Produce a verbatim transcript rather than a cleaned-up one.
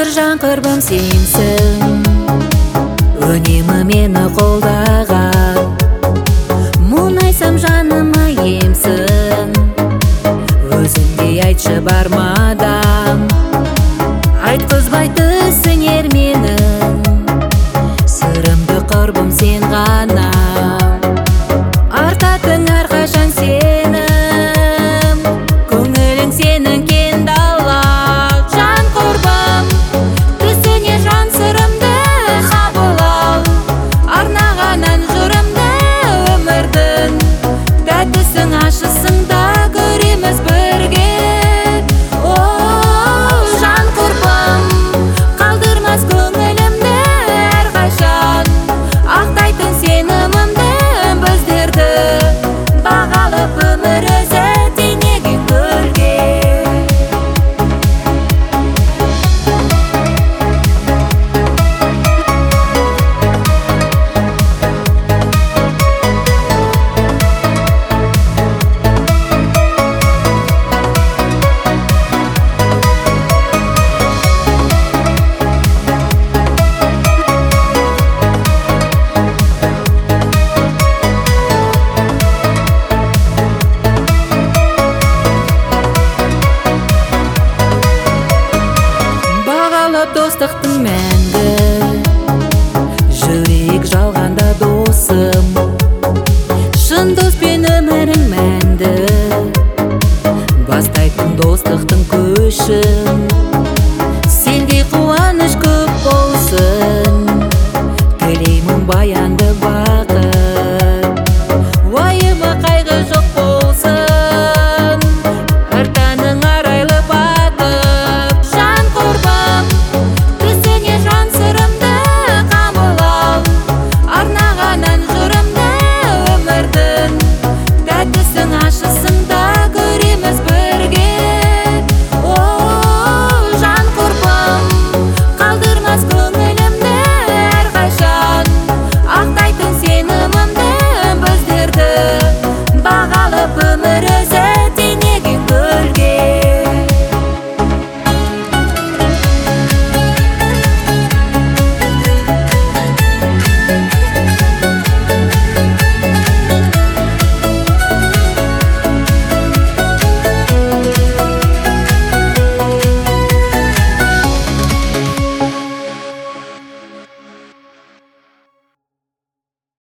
Тағдыр жан құрбым сенсің, үнемі мені қолдаған. Мұңайсам жаныма емсің, өзіңде айтшы бар мадам. Айтқызбай түсінер менің сырымды құрбым сен ғана. Артатын әрқашан сенім, көңілің сенің кен дала. Жан құрбым, түсіне жан сырымды қабыл ал. Арнағанан жырымды өмірдің, тәттісің ащысың да көреміз бірге. О, жан құрбым, қалдырмас көңілімді әрқашан. Ақтайтын сенімімді біздерді, бағалып өмір өзі теңеген гүлге. Достықтың мәңгі, жүрек жалғанда досым. Шын доспен өмірің мәнді, бастайтын достықтың көшін. Сендей қуаныш